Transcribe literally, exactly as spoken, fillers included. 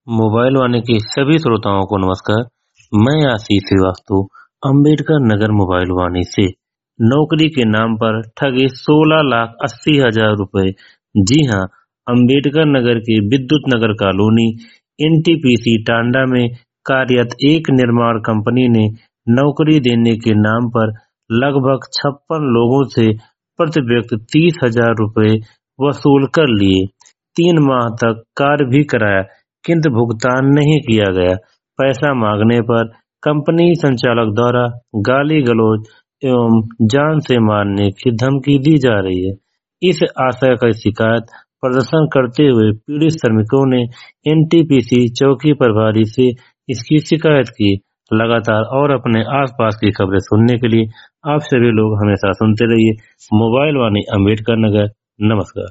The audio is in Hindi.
मोबाइल वाणी के सभी श्रोताओं को नमस्कार। मैं आशीष श्रीवास्तव अंबेडकर नगर मोबाइल वाणी से नौकरी के नाम पर ठगे सोलह लाख अस्सी हजार रुपए। जी हां, अंबेडकर नगर के विद्युत नगर कॉलोनी एनटीपीसी टांडा में कार्यरत एक निर्माण कंपनी ने नौकरी देने के नाम पर लगभग छप्पन लोगों से प्रति व्यक्ति तीस हजार रुपए वसूल कर लिए। तीन माह तक कार्य भी कराया किंतु भुगतान नहीं किया गया। पैसा मांगने पर कंपनी संचालक द्वारा गाली गलौज एवं जान से मारने की धमकी दी जा रही है। इस आशय की शिकायत प्रदर्शन करते हुए पीड़ित श्रमिकों ने एनटीपीसी चौकी प्रभारी से इसकी शिकायत की। लगातार और अपने आसपास की खबरें सुनने के लिए आप सभी लोग हमेशा सुनते रहिए मोबाइल वाणी अंबेडकर नगर। नमस्कार।